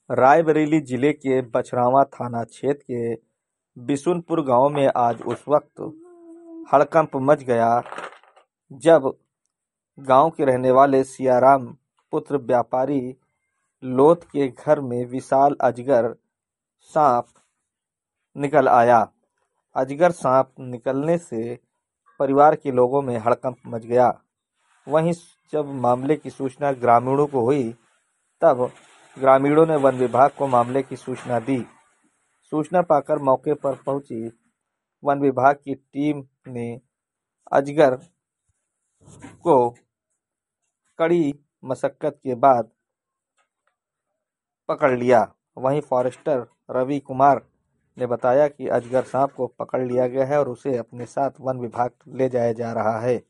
रायबरेली जिले के बछरावा थाना क्षेत्र के बिशुनपुर गांव में आज उस वक्त हड़कंप मच गया जब गांव के रहने वाले सियाराम पुत्र व्यापारी लोथ के घर में विशाल अजगर सांप निकल आया। अजगर सांप निकलने से परिवार के लोगों में हड़कंप मच गया। वहीं जब मामले की सूचना ग्रामीणों को हुई तब ग्रामीणों ने वन विभाग को मामले की सूचना दी। सूचना पाकर मौके पर पहुंची वन विभाग की टीम ने अजगर को कड़ी मशक्कत के बाद पकड़ लिया। वहीं फॉरेस्टर रवि कुमार ने बताया कि अजगर सांप को पकड़ लिया गया है और उसे अपने साथ वन विभाग ले जाया जा रहा है।